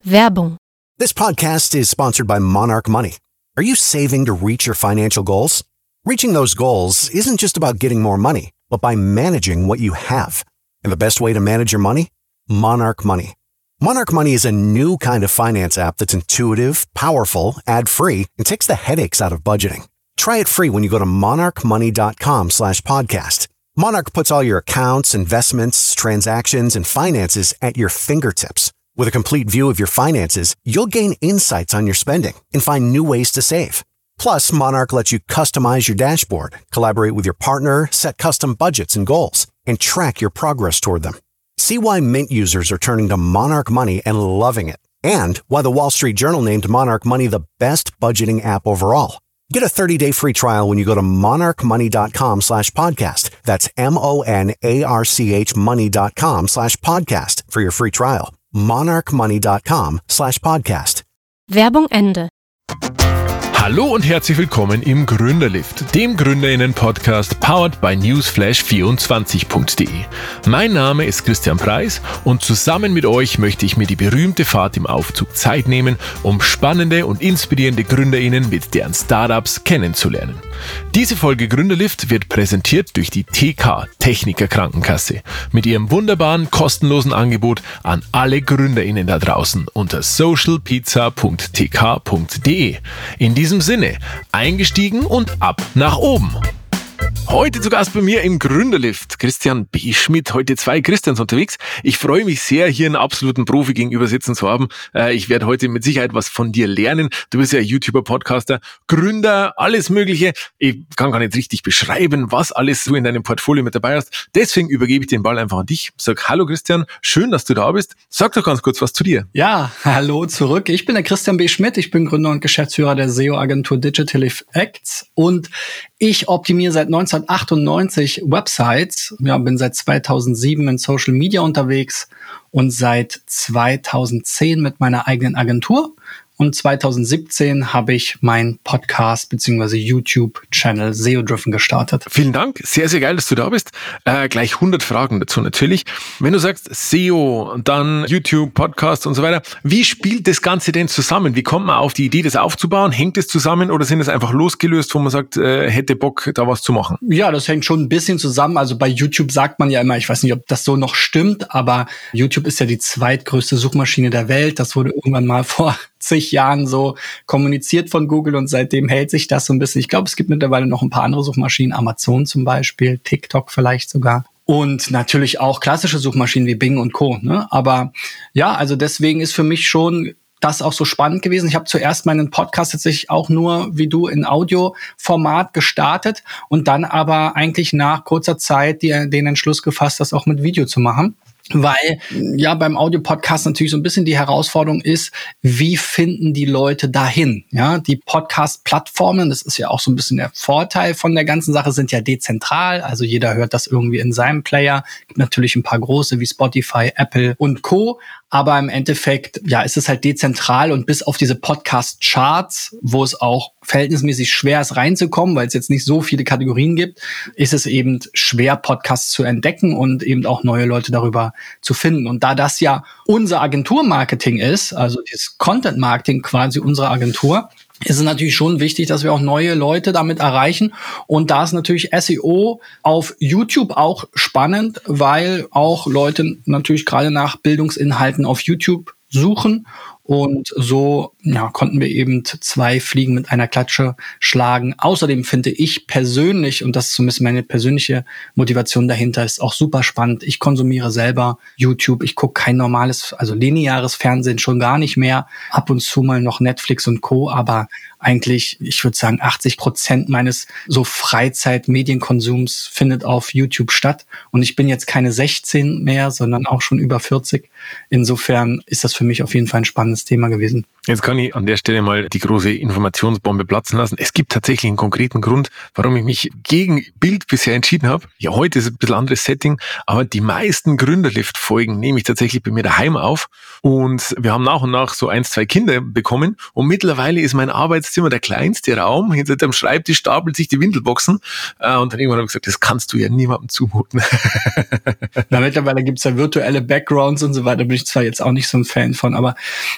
Werbung. This podcast is sponsored by Monarch Money. Are you saving to reach your financial goals? Reaching those goals isn't just about getting more money, but by managing what you have. And the best way to manage your money? Monarch Money. Monarch Money is a new kind of finance app that's intuitive, powerful, ad-free, and takes the headaches out of budgeting. Try it free when you go to monarchmoney.com/podcast. Monarch puts all your accounts, investments, transactions, and finances at your fingertips. With a complete view of your finances, you'll gain insights on your spending and find new ways to save. Plus, Monarch lets you customize your dashboard, collaborate with your partner, set custom budgets and goals, and track your progress toward them. See why Mint users are turning to Monarch Money and loving it, and why the Wall Street Journal named Monarch Money the best budgeting app overall. Get a 30-day free trial when you go to monarchmoney.com/podcast. That's MONARCH money.com/podcast for your free trial. monarchmoney.com/podcast. Werbung Ende. Hallo und herzlich willkommen im Gründerlift, dem GründerInnen-Podcast powered by newsflash24.de. Mein Name ist Christian Preis und zusammen mit euch möchte ich mir die berühmte Fahrt im Aufzug Zeit nehmen, um spannende und inspirierende GründerInnen mit deren Startups kennenzulernen. Diese Folge Gründerlift wird präsentiert durch die TK Techniker Krankenkasse mit ihrem wunderbaren kostenlosen Angebot an alle GründerInnen da draußen unter socialpizza.tk.de. In diesem Sinne, eingestiegen und ab nach oben. Heute zu Gast bei mir im Gründerlift Christian B. Schmidt. Heute 2 Christians unterwegs. Ich freue mich sehr, hier einen absoluten Profi gegenüber sitzen zu haben. Ich werde heute mit Sicherheit was von dir lernen. Du bist ja YouTuber, Podcaster, Gründer, alles Mögliche. Ich kann gar nicht richtig beschreiben, was alles du in deinem Portfolio mit dabei hast. Deswegen übergebe ich den Ball einfach an dich. Sag hallo Christian, schön, dass du da bist. Sag doch ganz kurz was zu dir. Ja, hallo zurück. Ich bin der Christian B. Schmidt. Ich bin Gründer und Geschäftsführer der SEO-Agentur Digital Effects und ich optimiere seit 1998 Websites. Ja, bin seit 2007 in Social Media unterwegs und seit 2010 mit meiner eigenen Agentur. Und 2017 habe ich meinen Podcast bzw. YouTube-Channel SEO-Driven gestartet. Vielen Dank. Sehr, sehr geil, dass du da bist. Gleich 100 Fragen dazu natürlich. Wenn du sagst SEO, dann YouTube, Podcast und so weiter, wie spielt das Ganze denn zusammen? Wie kommt man auf die Idee, das aufzubauen? Hängt es zusammen oder sind es einfach losgelöst, wo man sagt, hätte Bock, da was zu machen? Ja, das hängt schon ein bisschen zusammen. Also bei YouTube sagt man ja immer, ich weiß nicht, ob das so noch stimmt, aber YouTube ist ja die zweitgrößte Suchmaschine der Welt. Das wurde irgendwann mal vor zig Jahren so kommuniziert von Google und seitdem hält sich das so ein bisschen. Ich glaube, es gibt mittlerweile noch ein paar andere Suchmaschinen, Amazon zum Beispiel, TikTok vielleicht sogar. Und natürlich auch klassische Suchmaschinen wie Bing und Co. Ne? Aber ja, also deswegen ist für mich schon das auch so spannend gewesen. Ich habe zuerst meinen Podcast tatsächlich auch nur, wie du, in Audioformat gestartet und dann aber eigentlich nach kurzer Zeit den Entschluss gefasst, das auch mit Video zu machen. Weil ja beim Audio-Podcast natürlich so ein bisschen die Herausforderung ist, wie finden die Leute dahin? Ja, die Podcast-Plattformen, das ist ja auch so ein bisschen der Vorteil von der ganzen Sache, sind ja dezentral. Also jeder hört das irgendwie in seinem Player. Gibt natürlich ein paar große wie Spotify, Apple und Co. Aber im Endeffekt, ja, ist es halt dezentral und bis auf diese Podcast-Charts, wo es auch verhältnismäßig schwer ist reinzukommen, weil es jetzt nicht so viele Kategorien gibt, ist es eben schwer, Podcasts zu entdecken und eben auch neue Leute darüber zu finden. Und da das ja unser Agenturmarketing ist, also dieses Content-Marketing quasi unserer Agentur, ist es natürlich schon wichtig, dass wir auch neue Leute damit erreichen. Und da ist natürlich SEO auf YouTube auch spannend, weil auch Leute natürlich gerade nach Bildungsinhalten auf YouTube suchen. Und so konnten wir eben 2 Fliegen mit einer Klatsche schlagen. Außerdem finde ich persönlich, und das ist zumindest meine persönliche Motivation dahinter, ist auch super spannend. Ich konsumiere selber YouTube. Ich gucke kein normales, also lineares Fernsehen schon gar nicht mehr. Ab und zu mal noch Netflix und Co., aber eigentlich, ich würde sagen, 80% meines so Freizeit-Medienkonsums findet auf YouTube statt. Und ich bin jetzt keine 16 mehr, sondern auch schon über 40. Insofern ist das für mich auf jeden Fall ein spannendes Thema gewesen. Jetzt kann ich an der Stelle mal die große Informationsbombe platzen lassen. Es gibt tatsächlich einen konkreten Grund, warum ich mich gegen Bild bisher entschieden habe. Ja, heute ist ein bisschen anderes Setting, aber die meisten Gründerlift-Folgen nehme ich tatsächlich bei mir daheim auf. Und wir haben nach und nach so 1, 2 Kinder bekommen. Und mittlerweile ist mein Arbeitszimmer der kleinste Raum. Hinter dem Schreibtisch stapelt sich die Windelboxen. Und dann irgendwann habe ich gesagt, das kannst du ja niemandem zumuten. Na, mittlerweile gibt's ja virtuelle Backgrounds und so weiter. Bin ich zwar jetzt auch nicht so ein Fan von, aber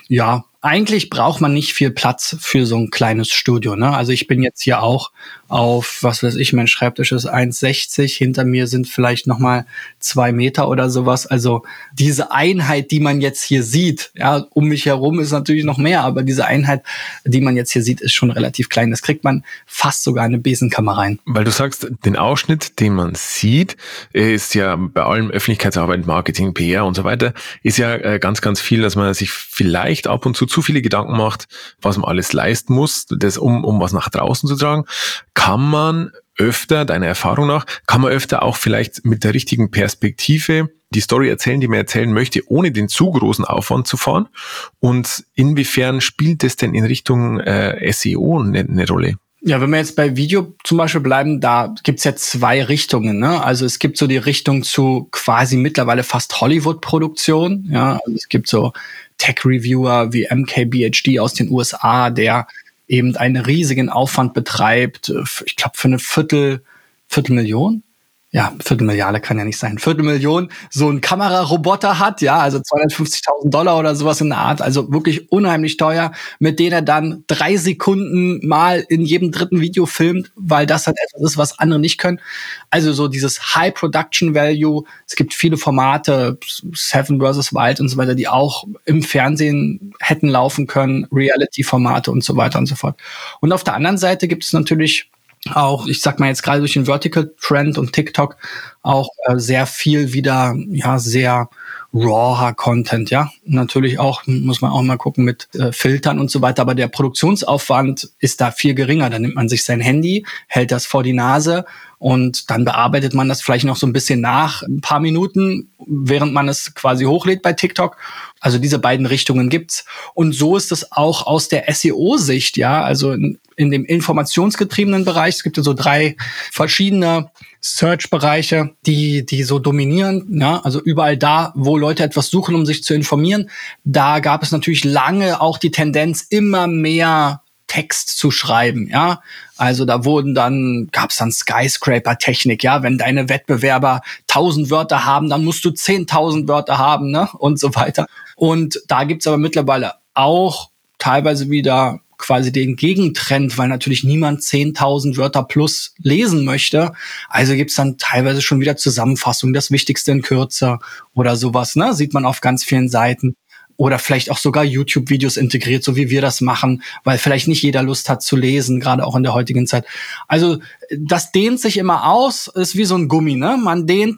Ja, eigentlich braucht man nicht viel Platz für so ein kleines Studio, ne? Also ich bin jetzt hier auch auf, was weiß ich, mein Schreibtisch ist 1,60, hinter mir sind vielleicht nochmal 2 Meter oder sowas. Also diese Einheit, die man jetzt hier sieht, ja, um mich herum ist natürlich noch mehr, aber diese Einheit, die man jetzt hier sieht, ist schon relativ klein. Das kriegt man fast sogar in eine Besenkammer rein. Weil du sagst, den Ausschnitt, den man sieht, ist ja bei allem Öffentlichkeitsarbeit, Marketing, PR und so weiter, ist ja ganz, ganz viel, dass man sich vielleicht ab und zu viele Gedanken macht, was man alles leisten muss, das um was nach draußen zu tragen. Kann man öfter, deiner Erfahrung nach, auch vielleicht mit der richtigen Perspektive die Story erzählen, die man erzählen möchte, ohne den zu großen Aufwand zu fahren? Und inwiefern spielt das denn in Richtung SEO eine Rolle? Ja, wenn wir jetzt bei Video zum Beispiel bleiben, da gibt's ja 2 Richtungen, ne? Also es gibt so die Richtung zu quasi mittlerweile fast Hollywood-Produktion, ja. Also es gibt so Tech-Reviewer wie MKBHD aus den USA, der eben einen riesigen Aufwand betreibt, ich glaube für eine Viertelmillion? Ja, Viertelmilliarde kann ja nicht sein. Viertelmillion, so ein Kameraroboter hat, ja, also $250.000 oder sowas in der Art, also wirklich unheimlich teuer, mit denen er dann 3 Sekunden mal in jedem dritten Video filmt, weil das halt etwas ist, was andere nicht können. Also so dieses High Production Value. Es gibt viele Formate, Seven vs. Wild und so weiter, die auch im Fernsehen hätten laufen können, Reality-Formate und so weiter und so fort. Und auf der anderen Seite gibt es natürlich auch, ich sag mal jetzt gerade durch den Vertical Trend und TikTok auch sehr viel wieder, ja, sehr rawer Content, ja. Natürlich auch, muss man auch mal gucken mit Filtern und so weiter, aber der Produktionsaufwand ist da viel geringer. Da nimmt man sich sein Handy, hält das vor die Nase und dann bearbeitet man das vielleicht noch so ein bisschen nach, ein paar Minuten, während man es quasi hochlädt bei TikTok. Also diese beiden Richtungen gibt's. Und so ist es auch aus der SEO-Sicht, ja, also in dem informationsgetriebenen Bereich. Es gibt ja so 3 verschiedene Search-Bereiche, die so dominieren, ja, also überall da, wo Leute etwas suchen, um sich zu informieren, da gab es natürlich lange auch die Tendenz, immer mehr Text zu schreiben, ja. Also da gab's dann Skyscraper-Technik, ja. Wenn deine Wettbewerber 1000 Wörter haben, dann musst du 10.000 Wörter haben, ne, und so weiter. Und da gibt's aber mittlerweile auch teilweise wieder quasi den Gegentrend, weil natürlich niemand 10.000 Wörter plus lesen möchte. Also gibt's dann teilweise schon wieder Zusammenfassungen, das Wichtigste in Kürze oder sowas, ne? Sieht man auf ganz vielen Seiten. Oder vielleicht auch sogar YouTube-Videos integriert, so wie wir das machen, weil vielleicht nicht jeder Lust hat zu lesen, gerade auch in der heutigen Zeit. Also das dehnt sich immer aus, ist wie so ein Gummi, ne? Man dehnt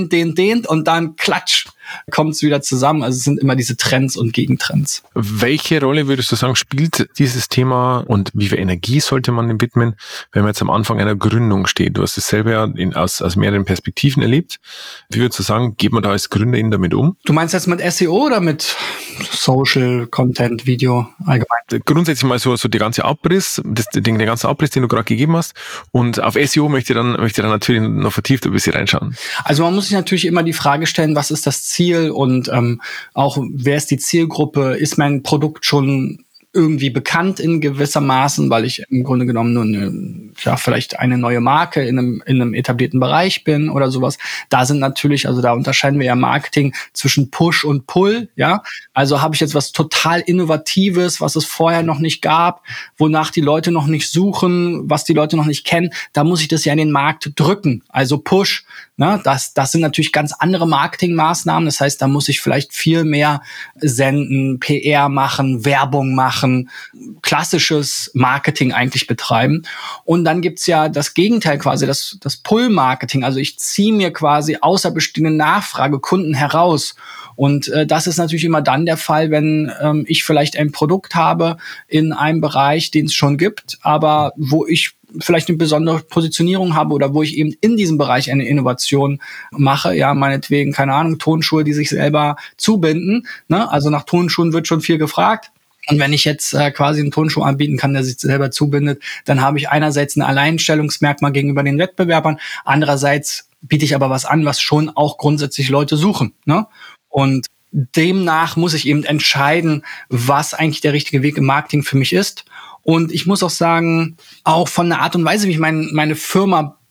und dann klatsch, kommt es wieder zusammen. Also es sind immer diese Trends und Gegentrends. Welche Rolle würdest du sagen, spielt dieses Thema und wie viel Energie sollte man dem widmen, wenn man jetzt am Anfang einer Gründung steht? Du hast es selber ja aus mehreren Perspektiven erlebt. Wie würdest du sagen, geht man da als Gründerin damit um? Du meinst jetzt mit SEO oder mit Social Content, Video allgemein? Grundsätzlich mal so der ganze Abriss, den ganzen Abriss, den du gerade gegeben hast. Und auf SEO möchte ich dann natürlich noch vertieft ein bisschen reinschauen. Also man muss sich natürlich immer die Frage stellen, was ist das Ziel und auch wer ist die Zielgruppe? Ist mein Produkt schon irgendwie bekannt in gewissermaßen, weil ich im Grunde genommen nur vielleicht eine neue Marke in einem etablierten Bereich bin oder sowas. Da sind natürlich, also da unterscheiden wir ja Marketing zwischen Push und Pull, ja. Also habe ich jetzt was total Innovatives, was es vorher noch nicht gab, wonach die Leute noch nicht suchen, was die Leute noch nicht kennen, da muss ich das ja in den Markt drücken. Also Push, ne, das sind natürlich ganz andere Marketingmaßnahmen. Das heißt, da muss ich vielleicht viel mehr senden, PR machen, Werbung machen, klassisches Marketing eigentlich betreiben. Und dann gibt's ja das Gegenteil quasi, das Pull-Marketing. Also ich ziehe mir quasi außer bestehenden Nachfrage Kunden heraus. Und das ist natürlich immer dann der Fall, wenn ich vielleicht ein Produkt habe in einem Bereich, den es schon gibt, aber wo ich vielleicht eine besondere Positionierung habe oder wo ich eben in diesem Bereich eine Innovation mache, ja, meinetwegen, keine Ahnung, Tonschuhe, die sich selber zubinden, ne? Also nach Tonschuhen wird schon viel gefragt. Und wenn ich jetzt quasi einen Turnschuh anbieten kann, der sich selber zubindet, dann habe ich einerseits ein Alleinstellungsmerkmal gegenüber den Wettbewerbern, andererseits biete ich aber was an, was schon auch grundsätzlich Leute suchen, ne? Und demnach muss ich eben entscheiden, was eigentlich der richtige Weg im Marketing für mich ist. Und ich muss auch sagen, auch von der Art und Weise, wie ich meine Firma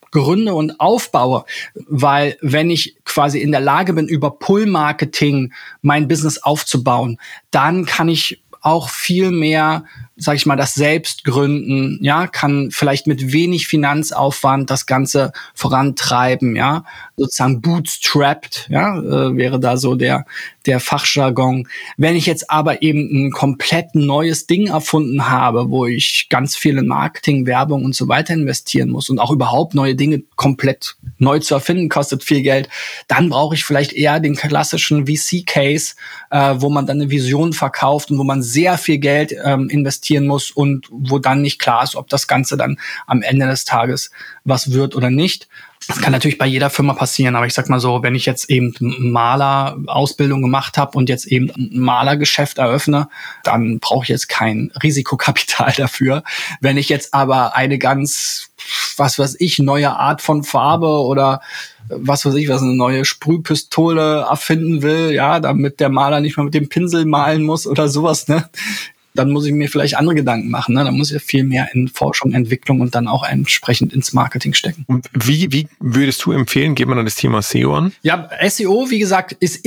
gründe und aufbaue, weil wenn ich quasi in der Lage bin, über Pull-Marketing mein Business aufzubauen, dann kann ich auch viel mehr, sag ich mal, das selbst gründen, ja, kann vielleicht mit wenig Finanzaufwand das Ganze vorantreiben, ja, sozusagen bootstrapped, ja, wäre da so der Fachjargon. Wenn ich jetzt aber eben ein komplett neues Ding erfunden habe, wo ich ganz viel in Marketing, Werbung und so weiter investieren muss und auch überhaupt neue Dinge komplett neu zu erfinden, kostet viel Geld, dann brauche ich vielleicht eher den klassischen VC-Case, wo man dann eine Vision verkauft und wo man sehr viel Geld investieren muss und wo dann nicht klar ist, ob das Ganze dann am Ende des Tages was wird oder nicht. Das kann natürlich bei jeder Firma passieren, aber ich sag mal so, wenn ich jetzt eben Malerausbildung gemacht habe und jetzt eben ein Malergeschäft eröffne, dann brauche ich jetzt kein Risikokapital dafür. Wenn ich jetzt aber eine ganz, neue Art von Farbe oder eine neue Sprühpistole erfinden will, ja, damit der Maler nicht mehr mit dem Pinsel malen muss oder sowas, ne? Dann muss ich mir vielleicht andere Gedanken machen. Ne? Dann muss ich viel mehr in Forschung, Entwicklung und dann auch entsprechend ins Marketing stecken. Und wie würdest du empfehlen, geht man dann das Thema SEO an? Ja, SEO, wie gesagt, kommt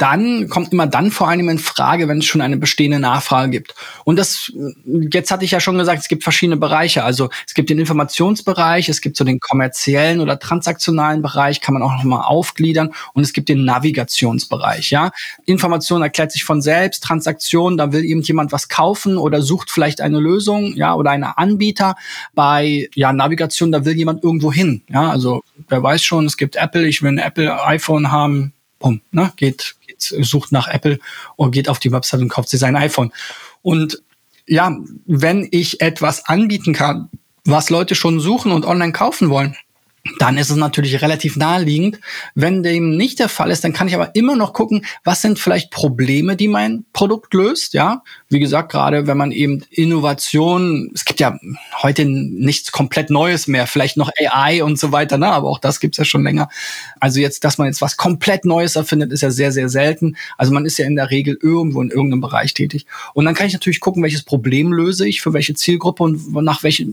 immer dann vor allem in Frage, wenn es schon eine bestehende Nachfrage gibt. Und jetzt hatte ich ja schon gesagt, es gibt verschiedene Bereiche. Also es gibt den Informationsbereich, es gibt so den kommerziellen oder transaktionalen Bereich, kann man auch nochmal aufgliedern. Und es gibt den Navigationsbereich. Ja, Information erklärt sich von selbst, Transaktion, da will jemand was kaufen oder sucht vielleicht eine Lösung, ja, oder einen Anbieter. Bei Navigation, da will jemand irgendwo hin, ja, also wer weiß schon, es gibt Apple, ich will ein Apple iPhone haben, bumm, ne, sucht nach Apple und geht auf die Website und kauft sich sein iPhone. Und ja, wenn ich etwas anbieten kann, was Leute schon suchen und online kaufen wollen, dann ist es natürlich relativ naheliegend. Wenn dem nicht der Fall ist, dann kann ich aber immer noch gucken, was sind vielleicht Probleme, die mein Produkt löst, ja. Wie gesagt, gerade wenn man eben Innovation, es gibt ja heute nichts komplett Neues mehr, vielleicht noch AI und so weiter, ne, aber auch das gibt's ja schon länger. Also dass man jetzt was komplett Neues erfindet, ist ja sehr, sehr selten. Also man ist ja in der Regel irgendwo in irgendeinem Bereich tätig. Und dann kann ich natürlich gucken, welches Problem löse ich, für welche Zielgruppe und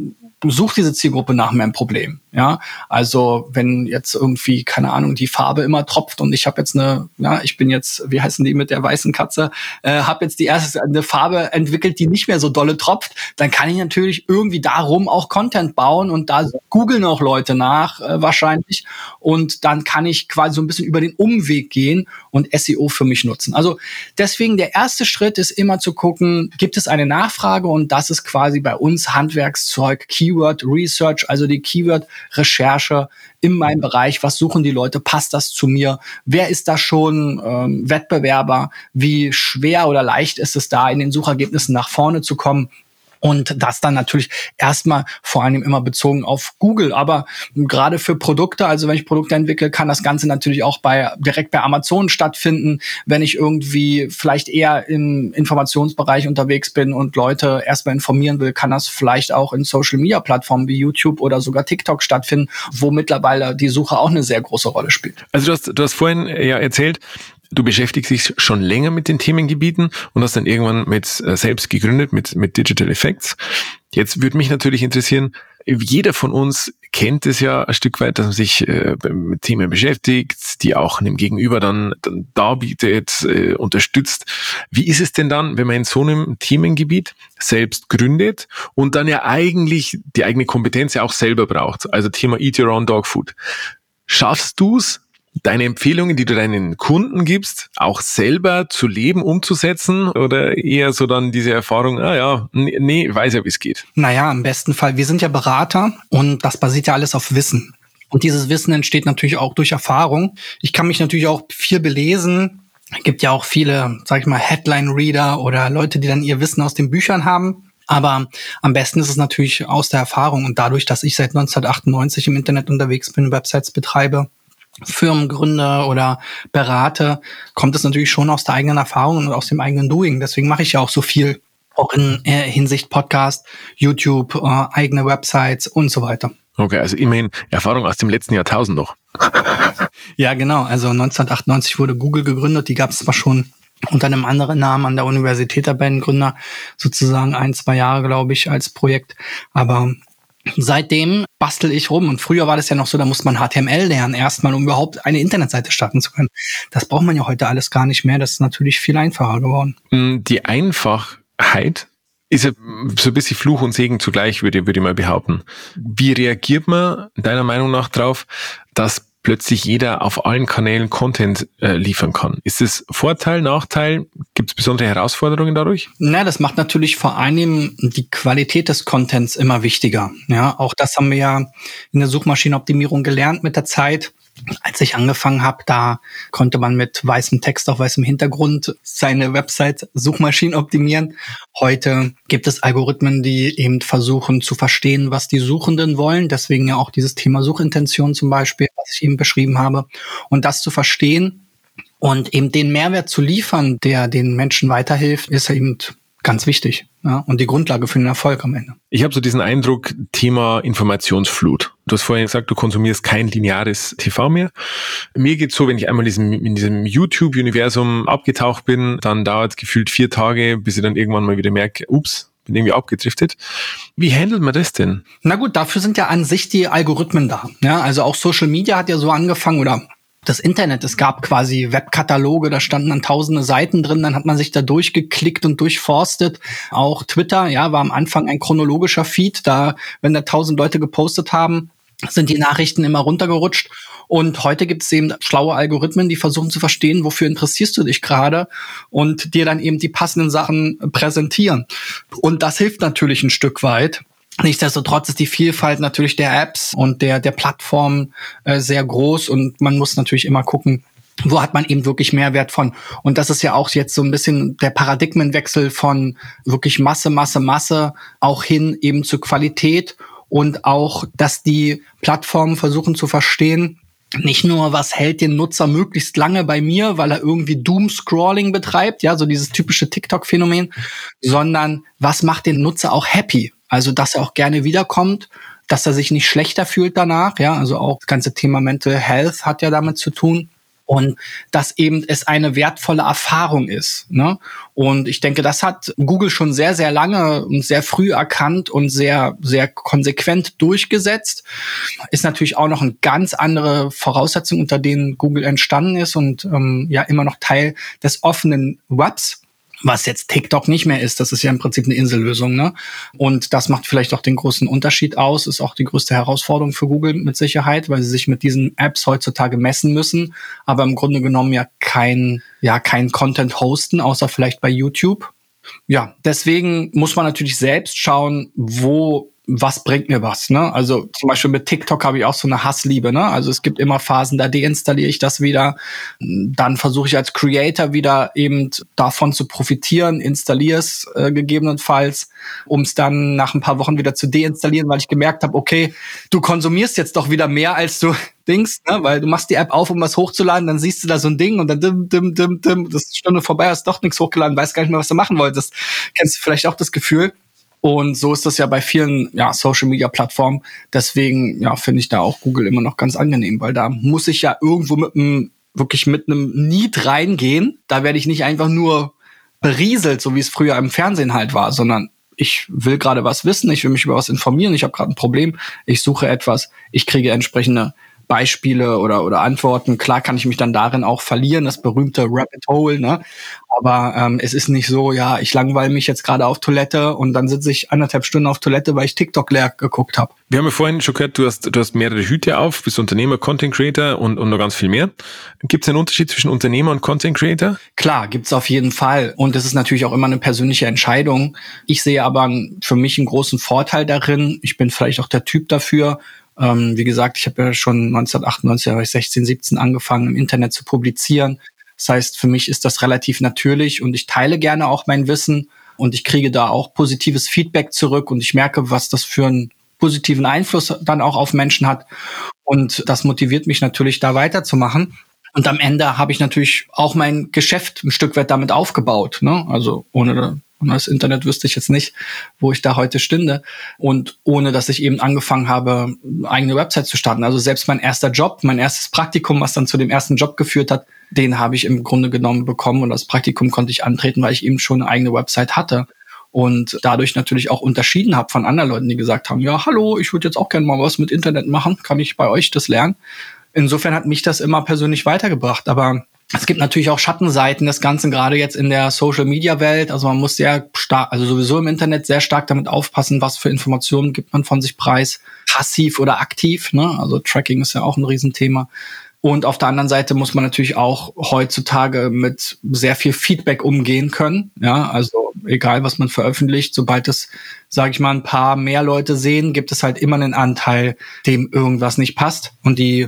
sucht diese Zielgruppe nach meinem Problem, ja. Also wenn jetzt irgendwie, keine Ahnung, die Farbe immer tropft und ich habe jetzt ich bin jetzt, wie heißen die mit der weißen Katze, habe jetzt eine Farbe entwickelt, die nicht mehr so dolle tropft, dann kann ich natürlich irgendwie darum auch Content bauen und da googeln auch Leute nach wahrscheinlich und dann kann ich quasi so ein bisschen über den Umweg gehen und SEO für mich nutzen. Also deswegen der erste Schritt ist immer zu gucken, gibt es eine Nachfrage und das ist quasi bei uns Handwerkszeug, Keyword Research, also die Keyword-Recherche in meinem Bereich. Was suchen die Leute? Passt das zu mir? Wer ist da schon Wettbewerber? Wie schwer oder leicht ist es da, in den Suchergebnissen nach vorne zu kommen? Und das dann natürlich erstmal vor allem immer bezogen auf Google. Aber gerade für Produkte, also wenn ich Produkte entwickle, kann das Ganze natürlich auch direkt bei Amazon stattfinden. Wenn ich irgendwie vielleicht eher im Informationsbereich unterwegs bin und Leute erstmal informieren will, kann das vielleicht auch in Social-Media-Plattformen wie YouTube oder sogar TikTok stattfinden, wo mittlerweile die Suche auch eine sehr große Rolle spielt. Also du hast vorhin ja erzählt, du beschäftigst dich schon länger mit den Themengebieten und hast dann irgendwann selbst gegründet mit Digital Effects. Jetzt würde mich natürlich interessieren, jeder von uns kennt es ja ein Stück weit, dass man sich mit Themen beschäftigt, die auch einem Gegenüber dann darbietet, unterstützt. Wie ist es denn dann, wenn man in so einem Themengebiet selbst gründet und dann ja eigentlich die eigene Kompetenz ja auch selber braucht? Also Thema Eat Your Own Dog Food. Schaffst du es, deine Empfehlungen, die du deinen Kunden gibst, auch selber zu leben, umzusetzen oder eher so dann diese Erfahrung, ich weiß ja, wie es geht? Naja, im besten Fall, wir sind ja Berater und das basiert ja alles auf Wissen. Und dieses Wissen entsteht natürlich auch durch Erfahrung. Ich kann mich natürlich auch viel belesen. Es gibt ja auch viele, sag ich mal, Headline-Reader oder Leute, die dann ihr Wissen aus den Büchern haben. Aber am besten ist es natürlich aus der Erfahrung und dadurch, dass ich seit 1998 im Internet unterwegs bin, Websites betreibe, Firmen gründe oder berate, kommt es natürlich schon aus der eigenen Erfahrung und aus dem eigenen Doing. Deswegen mache ich ja auch so viel, auch in Hinsicht Podcast, YouTube, eigene Websites und so weiter. Okay, also immerhin Erfahrung aus dem letzten Jahrtausend noch. Ja, genau. Also 1998 wurde Google gegründet. Die gab es zwar schon unter einem anderen Namen an der Universität, der beiden Gründer, sozusagen 1-2 Jahre, glaube ich, als Projekt. Aber Seitdem bastel ich rum. Und früher war das ja noch so, da muss man HTML lernen erstmal, um überhaupt eine Internetseite starten zu können. Das braucht man ja heute alles gar nicht mehr. Das ist natürlich viel einfacher geworden. Die Einfachheit ist ja so ein bisschen Fluch und Segen zugleich, würde ich mal behaupten. Wie reagiert man deiner Meinung nach drauf, dass plötzlich jeder auf allen Kanälen Content liefern kann? Ist es Vorteil, Nachteil? Gibt es besondere Herausforderungen dadurch? Na, das macht natürlich vor allem die Qualität des Contents immer wichtiger. Ja, auch das haben wir ja in der Suchmaschinenoptimierung gelernt mit der Zeit. Als ich angefangen habe, da konnte man mit weißem Text auf weißem Hintergrund seine Website Suchmaschinen optimieren. Heute gibt es Algorithmen, die eben versuchen zu verstehen, was die Suchenden wollen. Deswegen ja auch dieses Thema Suchintention zum Beispiel, was ich eben beschrieben habe. Und das zu verstehen und eben den Mehrwert zu liefern, der den Menschen weiterhilft, ist eben ganz wichtig, ja, und die Grundlage für den Erfolg am Ende. Ich habe so diesen Eindruck, Thema Informationsflut. Du hast vorhin gesagt, du konsumierst kein lineares TV mehr. Mir geht's so, wenn ich einmal in diesem YouTube-Universum abgetaucht bin, dann dauert es gefühlt 4 Tage, bis ich dann irgendwann mal wieder merke, ups, bin irgendwie abgedriftet. Wie handelt man das denn? Na gut, dafür sind ja an sich die Algorithmen da. Ja, also auch Social Media hat ja so angefangen, oder das Internet, es gab quasi Webkataloge, da standen dann tausende Seiten drin, dann hat man sich da durchgeklickt und durchforstet. Auch Twitter, ja, war am Anfang ein chronologischer Feed, da, wenn da 1000 Leute gepostet haben, sind die Nachrichten immer runtergerutscht. Und heute gibt es eben schlaue Algorithmen, die versuchen zu verstehen, wofür interessierst du dich gerade und dir dann eben die passenden Sachen präsentieren. Und das hilft natürlich ein Stück weit. Nichtsdestotrotz ist die Vielfalt natürlich der Apps und der Plattformen sehr groß und man muss natürlich immer gucken, wo hat man eben wirklich Mehrwert von. Und das ist ja auch jetzt so ein bisschen der Paradigmenwechsel von wirklich Masse auch hin eben zu Qualität und auch, dass die Plattformen versuchen zu verstehen, nicht nur, was hält den Nutzer möglichst lange bei mir, weil er irgendwie Doom-Scrolling betreibt, ja, so dieses typische TikTok-Phänomen, sondern was macht den Nutzer auch happy? Also, dass er auch gerne wiederkommt, dass er sich nicht schlechter fühlt danach, ja, also auch das ganze Thema Mental Health hat ja damit zu tun. Und dass eben es eine wertvolle Erfahrung ist, ne? Und ich denke, das hat Google schon sehr, sehr lange und sehr früh erkannt und sehr, sehr konsequent durchgesetzt. Ist natürlich auch noch eine ganz andere Voraussetzung, unter denen Google entstanden ist und ja immer noch Teil des offenen Webs, was jetzt TikTok nicht mehr ist. Das ist ja im Prinzip eine Insellösung, ne? Und das macht vielleicht auch den großen Unterschied aus, ist auch die größte Herausforderung für Google mit Sicherheit, weil sie sich mit diesen Apps heutzutage messen müssen, aber im Grunde genommen ja kein Content hosten, außer vielleicht bei YouTube. Ja, deswegen muss man natürlich selbst schauen, was bringt mir was, ne? Also zum Beispiel mit TikTok habe ich auch so eine Hassliebe, ne? Also es gibt immer Phasen, da deinstalliere ich das wieder. Dann versuche ich als Creator wieder eben davon zu profitieren, installiere es gegebenenfalls, um es dann nach ein paar Wochen wieder zu deinstallieren, weil ich gemerkt habe, okay, du konsumierst jetzt doch wieder mehr, als du Dings, ne? Weil du machst die App auf, um was hochzuladen, dann siehst du da so ein Ding und dann dim, das ist Stunde vorbei, hast doch nichts hochgeladen, weißt gar nicht mehr, was du machen wolltest. Kennst du vielleicht auch das Gefühl? Und so ist das ja bei vielen Social-Media-Plattformen. Deswegen finde ich da auch Google immer noch ganz angenehm, weil da muss ich ja irgendwo mit einem Need reingehen. Da werde ich nicht einfach nur berieselt, so wie es früher im Fernsehen halt war, sondern ich will gerade was wissen, ich will mich über was informieren, ich habe gerade ein Problem, ich suche etwas, ich kriege entsprechende Beispiele oder Antworten. Klar kann ich mich dann darin auch verlieren, das berühmte Rabbit Hole, ne? Aber es ist nicht so, ja, ich langweile mich jetzt gerade auf Toilette und dann sitze ich 1,5 Stunden auf Toilette, weil ich TikTok leer geguckt habe. Wir haben ja vorhin schon gehört, du hast mehrere Hüte auf, bist Unternehmer, Content Creator und noch ganz viel mehr. Gibt es einen Unterschied zwischen Unternehmer und Content Creator? Klar, gibt's auf jeden Fall. Und das ist natürlich auch immer eine persönliche Entscheidung. Ich sehe aber für mich einen großen Vorteil darin. Ich bin vielleicht auch der Typ dafür. Wie gesagt, ich habe ja schon 1998, da war ich 16, 17 angefangen, im Internet zu publizieren. Das heißt, für mich ist das relativ natürlich und ich teile gerne auch mein Wissen und ich kriege da auch positives Feedback zurück und ich merke, was das für einen positiven Einfluss dann auch auf Menschen hat. Und das motiviert mich natürlich, da weiterzumachen. Und am Ende habe ich natürlich auch mein Geschäft ein Stück weit damit aufgebaut, ne? Also ohne das Internet wüsste ich jetzt nicht, wo ich da heute stünde. Und ohne, dass ich eben angefangen habe, eine eigene Website zu starten. Also selbst mein erster Job, mein erstes Praktikum, was dann zu dem ersten Job geführt hat, den habe ich im Grunde genommen bekommen. Und das Praktikum konnte ich antreten, weil ich eben schon eine eigene Website hatte. und dadurch natürlich auch unterschieden habe von anderen Leuten, die gesagt haben, ja, hallo, ich würde jetzt auch gerne mal was mit Internet machen, kann ich bei euch das lernen? Insofern hat mich das immer persönlich weitergebracht, aber es gibt natürlich auch Schattenseiten des Ganzen, gerade jetzt in der Social-Media-Welt. Also man muss sehr stark, also sowieso im Internet sehr stark damit aufpassen, was für Informationen gibt man von sich preis, passiv oder aktiv, ne? Also Tracking ist ja auch ein Riesenthema. Und auf der anderen Seite muss man natürlich auch heutzutage mit sehr viel Feedback umgehen können. Ja, also egal, was man veröffentlicht, sobald es, sage ich mal, ein paar mehr Leute sehen, gibt es halt immer einen Anteil, dem irgendwas nicht passt. Und die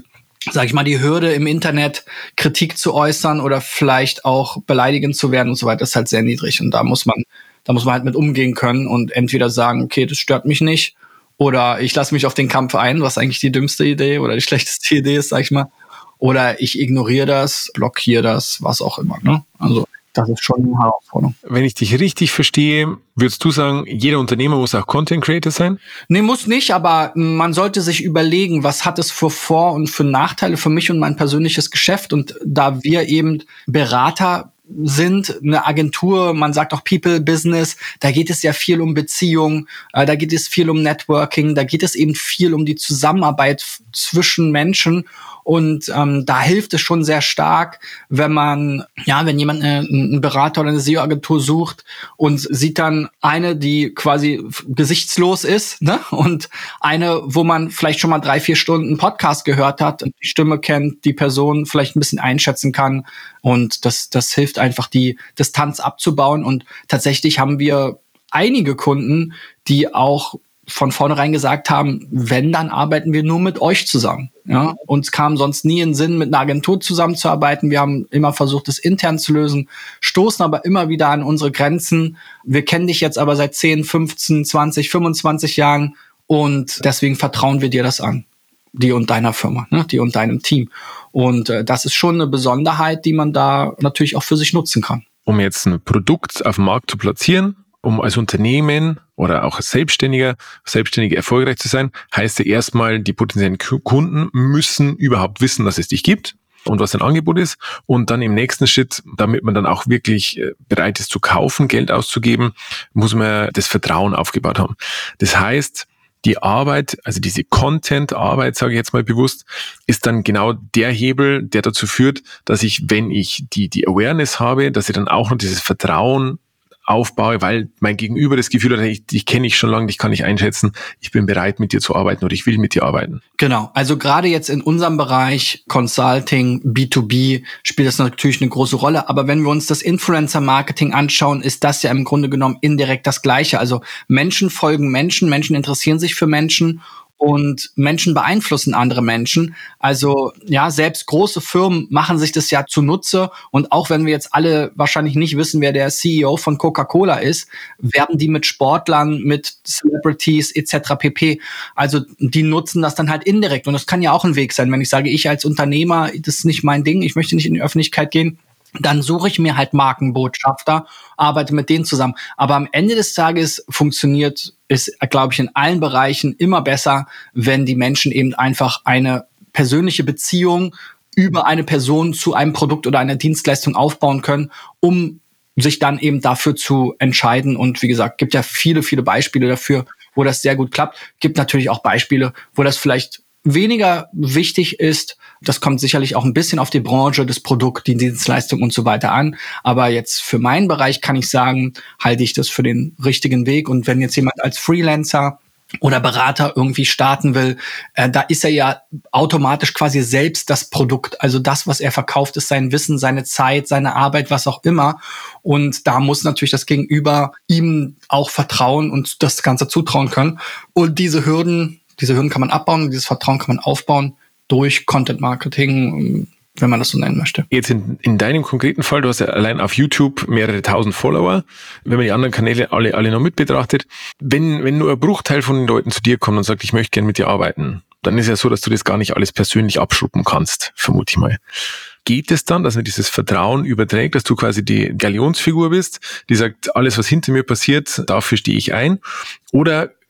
Hürde im Internet, Kritik zu äußern oder vielleicht auch beleidigend zu werden und so weiter, ist halt sehr niedrig. Und da muss man halt mit umgehen können und entweder sagen, okay, das stört mich nicht, oder ich lasse mich auf den Kampf ein, was eigentlich die dümmste Idee oder die schlechteste Idee ist, sag ich mal. Oder ich ignoriere das, blockiere das, was auch immer, ne? Also das ist schon eine Herausforderung. Wenn ich dich richtig verstehe, würdest du sagen, jeder Unternehmer muss auch Content Creator sein? Nee, muss nicht, aber man sollte sich überlegen, was hat es für Vor- und für Nachteile für mich und mein persönliches Geschäft. Und da wir eben Berater sind, eine Agentur, man sagt auch People Business, da geht es ja viel um Beziehung, da geht es viel um Networking, da geht es eben viel um die Zusammenarbeit zwischen Menschen. Und da hilft es schon sehr stark, wenn jemand einen Berater oder eine SEO-Agentur sucht und sieht dann eine, die quasi gesichtslos ist, ne? Und eine, wo man vielleicht schon mal 3-4 Stunden Podcast gehört hat und die Stimme kennt, die Person vielleicht ein bisschen einschätzen kann. Und das hilft einfach, die Distanz abzubauen. Und tatsächlich haben wir einige Kunden, die auch von vornherein gesagt haben, wenn, dann arbeiten wir nur mit euch zusammen. Ja, uns kam sonst nie in den Sinn, mit einer Agentur zusammenzuarbeiten. Wir haben immer versucht, es intern zu lösen, stoßen aber immer wieder an unsere Grenzen. Wir kennen dich jetzt aber seit 10, 15, 20, 25 Jahren und deswegen vertrauen wir dir das an. Die und deiner Firma, ne? Die und deinem Team. Und das ist schon eine Besonderheit, die man da natürlich auch für sich nutzen kann. Um jetzt ein Produkt auf dem Markt zu platzieren, um als Unternehmen oder auch als Selbstständige erfolgreich zu sein, heißt ja erstmal, die potenziellen Kunden müssen überhaupt wissen, dass es dich gibt und was dein Angebot ist. Und dann im nächsten Schritt, damit man dann auch wirklich bereit ist zu kaufen, Geld auszugeben, muss man das Vertrauen aufgebaut haben. Das heißt, die Arbeit, also diese Content-Arbeit, sage ich jetzt mal bewusst, ist dann genau der Hebel, der dazu führt, dass ich, wenn ich die Awareness habe, dass ich dann auch noch dieses Vertrauen aufbaue, weil mein Gegenüber das Gefühl hat, ich kenne dich schon lange, ich kann nicht einschätzen, ich bin bereit, mit dir zu arbeiten oder ich will mit dir arbeiten. Genau, also gerade jetzt in unserem Bereich Consulting, B2B, spielt das natürlich eine große Rolle, aber wenn wir uns das Influencer-Marketing anschauen, ist das ja im Grunde genommen indirekt das Gleiche. Also Menschen folgen Menschen, Menschen interessieren sich für Menschen und Menschen beeinflussen andere Menschen. Also ja, selbst große Firmen machen sich das ja zunutze. Und auch wenn wir jetzt alle wahrscheinlich nicht wissen, wer der CEO von Coca-Cola ist, werben die mit Sportlern, mit Celebrities etc. pp. Also die nutzen das dann halt indirekt. Und das kann ja auch ein Weg sein. Wenn ich sage, ich als Unternehmer, das ist nicht mein Ding, ich möchte nicht in die Öffentlichkeit gehen, dann suche ich mir halt Markenbotschafter, arbeite mit denen zusammen. Aber am Ende des Tages funktioniert es, glaube ich, in allen Bereichen immer besser, wenn die Menschen eben einfach eine persönliche Beziehung über eine Person zu einem Produkt oder einer Dienstleistung aufbauen können, um sich dann eben dafür zu entscheiden. Und wie gesagt, gibt ja viele, viele Beispiele dafür, wo das sehr gut klappt. Gibt natürlich auch Beispiele, wo das vielleicht weniger wichtig ist. Das kommt sicherlich auch ein bisschen auf die Branche, das Produkt, die Dienstleistung und so weiter an. Aber jetzt für meinen Bereich kann ich sagen, halte ich das für den richtigen Weg. Und wenn jetzt jemand als Freelancer oder Berater irgendwie starten will, da ist er ja automatisch quasi selbst das Produkt. Also das, was er verkauft, ist sein Wissen, seine Zeit, seine Arbeit, was auch immer. Und da muss natürlich das Gegenüber ihm auch vertrauen und das Ganze zutrauen können. Und diese Hürden kann man abbauen, dieses Vertrauen kann man aufbauen durch Content Marketing, wenn man das so nennen möchte. Jetzt in deinem konkreten Fall, du hast ja allein auf YouTube mehrere tausend Follower, wenn man die anderen Kanäle alle noch mit betrachtet, wenn nur ein Bruchteil von den Leuten zu dir kommt und sagt, ich möchte gerne mit dir arbeiten, dann ist ja so, dass du das gar nicht alles persönlich abschruppen kannst, vermute ich mal. Geht es dann, dass man dieses Vertrauen überträgt, dass du quasi die Galionsfigur bist, die sagt, alles, was hinter mir passiert, dafür stehe ich ein? Oder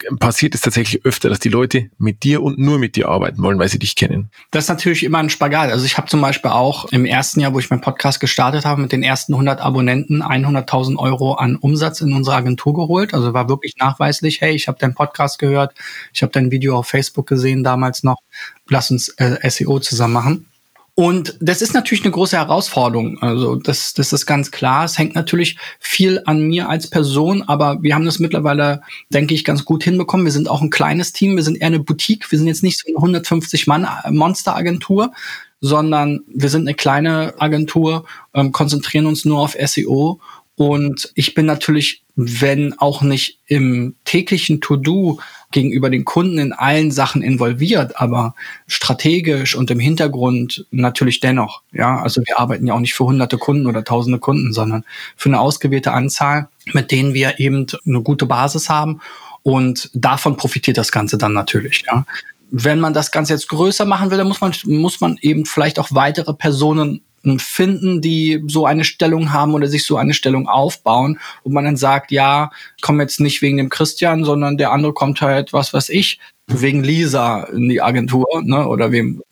passiert es tatsächlich öfter, dass die Leute mit dir und nur mit dir arbeiten wollen, weil sie dich kennen? Das ist natürlich immer ein Spagat. Also ich habe zum Beispiel auch im ersten Jahr, wo ich meinen Podcast gestartet habe, mit den ersten 100 Abonnenten 100.000 Euro an Umsatz in unsere Agentur geholt. Also war wirklich nachweislich, hey, ich habe deinen Podcast gehört, ich habe dein Video auf Facebook gesehen damals noch, lass uns SEO zusammen machen. Und das ist natürlich eine große Herausforderung. Also das ist ganz klar. Es hängt natürlich viel an mir als Person, aber wir haben das mittlerweile, denke ich, ganz gut hinbekommen. Wir sind auch ein kleines Team. Wir sind eher eine Boutique. Wir sind jetzt nicht so eine 150-Mann-Monster-Agentur, sondern wir sind eine kleine Agentur, konzentrieren uns nur auf SEO. Und ich bin natürlich, wenn auch nicht im täglichen To-Do gegenüber den Kunden in allen Sachen involviert, aber strategisch und im Hintergrund natürlich dennoch. Ja, also wir arbeiten ja auch nicht für hunderte Kunden oder tausende Kunden, sondern für eine ausgewählte Anzahl, mit denen wir eben eine gute Basis haben. Und davon profitiert das Ganze dann natürlich. Ja. Wenn man das Ganze jetzt größer machen will, dann muss man eben vielleicht auch weitere Personen finden, die so eine Stellung haben oder sich so eine Stellung aufbauen, wo man dann sagt, ja, ich komme jetzt nicht wegen dem Christian, sondern der andere kommt halt, was weiß ich, wegen Lisa in die Agentur, ne, oder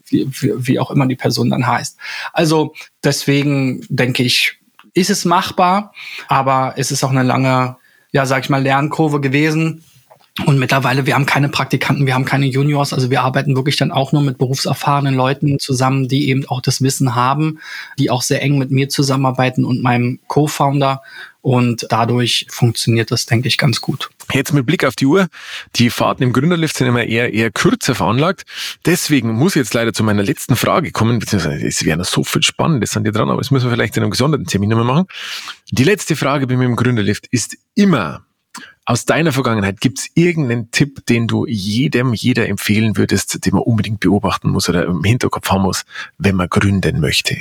wie auch immer die Person dann heißt. Also deswegen denke ich, ist es machbar, aber es ist auch eine lange, ja, sag ich mal, Lernkurve gewesen. Und mittlerweile, wir haben keine Praktikanten, wir haben keine Juniors, also wir arbeiten wirklich dann auch nur mit berufserfahrenen Leuten zusammen, die eben auch das Wissen haben, die auch sehr eng mit mir zusammenarbeiten und meinem Co-Founder. Und dadurch funktioniert das, denke ich, ganz gut. Jetzt mit Blick auf die Uhr, die Fahrten im Gründerlift sind immer eher kürzer veranlagt. Deswegen muss ich jetzt leider zu meiner letzten Frage kommen, beziehungsweise es wäre noch so viel Spannendes an dir dran, aber das müssen wir vielleicht in einem gesonderten Termin nochmal machen. Die letzte Frage bei mir im Gründerlift ist immer: Aus deiner Vergangenheit, gibt es irgendeinen Tipp, den du jeder empfehlen würdest, den man unbedingt beobachten muss oder im Hinterkopf haben muss, wenn man gründen möchte?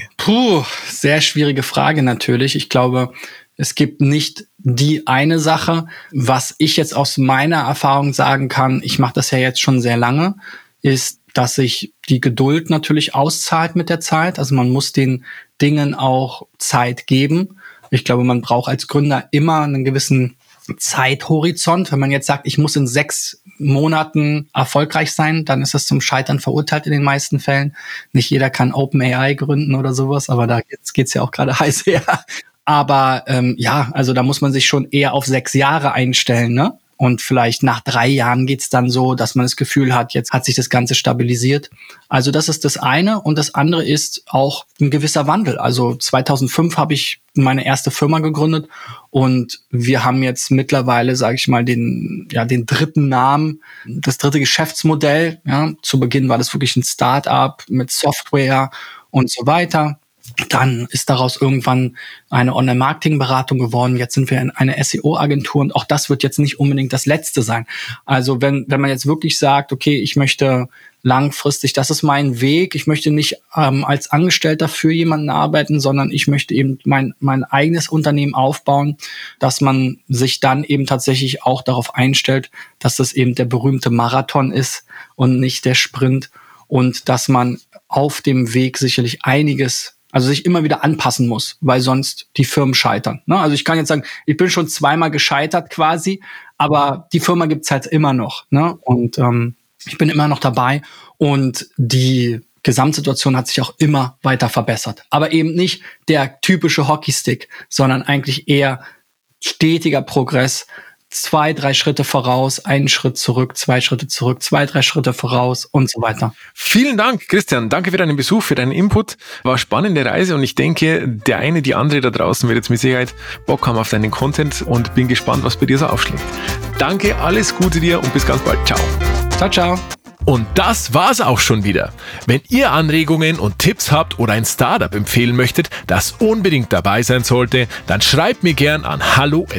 Sehr schwierige Frage natürlich. Ich glaube, es gibt nicht die eine Sache. Was ich jetzt aus meiner Erfahrung sagen kann, ich mache das ja jetzt schon sehr lange, ist, dass sich die Geduld natürlich auszahlt mit der Zeit. Also man muss den Dingen auch Zeit geben. Ich glaube, man braucht als Gründer immer einen gewissen Zeithorizont. Wenn man jetzt sagt, ich muss in 6 Monaten erfolgreich sein, dann ist das zum Scheitern verurteilt in den meisten Fällen. Nicht jeder kann OpenAI gründen oder sowas, aber da geht's ja auch gerade heiß her. Aber also da muss man sich schon eher auf 6 Jahre einstellen, ne? Und vielleicht nach 3 Jahren geht's dann so, dass man das Gefühl hat, jetzt hat sich das Ganze stabilisiert. Also das ist das eine. Und das andere ist auch ein gewisser Wandel. Also 2005 habe ich meine erste Firma gegründet und wir haben jetzt mittlerweile, sage ich mal, den dritten Namen, das dritte Geschäftsmodell. Ja, zu Beginn war das wirklich ein Start-up mit Software und so weiter. Dann ist daraus irgendwann eine Online-Marketing-Beratung geworden. Jetzt sind wir in eine SEO-Agentur und auch das wird jetzt nicht unbedingt das Letzte sein. Also wenn man jetzt wirklich sagt, okay, ich möchte langfristig, das ist mein Weg, ich möchte nicht als Angestellter für jemanden arbeiten, sondern ich möchte eben mein eigenes Unternehmen aufbauen, dass man sich dann eben tatsächlich auch darauf einstellt, dass das eben der berühmte Marathon ist und nicht der Sprint und dass man auf dem Weg sicherlich also sich immer wieder anpassen muss, weil sonst die Firmen scheitern. Ne? Also ich kann jetzt sagen, ich bin schon 2-mal gescheitert quasi, aber die Firma gibt's halt immer noch. Ne? Und ich bin immer noch dabei und die Gesamtsituation hat sich auch immer weiter verbessert. Aber eben nicht der typische Hockeystick, sondern eigentlich eher stetiger Progress. 2, 3 Schritte voraus, 1 Schritt zurück, 2 Schritte zurück, 2, 3 Schritte voraus und so weiter. Vielen Dank, Christian. Danke für deinen Besuch, für deinen Input. War eine spannende Reise und ich denke, der eine, die andere da draußen wird jetzt mit Sicherheit Bock haben auf deinen Content und bin gespannt, was bei dir so aufschlägt. Danke, alles Gute dir und bis ganz bald. Ciao. Ciao, ciao. Und das war's auch schon wieder. Wenn ihr Anregungen und Tipps habt oder ein Startup empfehlen möchtet, das unbedingt dabei sein sollte, dann schreibt mir gern an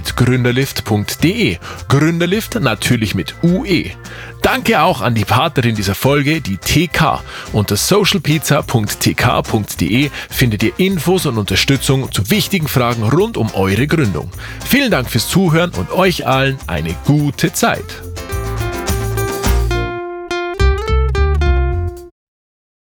hallo@gründerlift.de. Gründerlift natürlich mit UE. Danke auch an die Partnerin dieser Folge, die TK. Unter socialpizza.tk.de findet ihr Infos und Unterstützung zu wichtigen Fragen rund um eure Gründung. Vielen Dank fürs Zuhören und euch allen eine gute Zeit.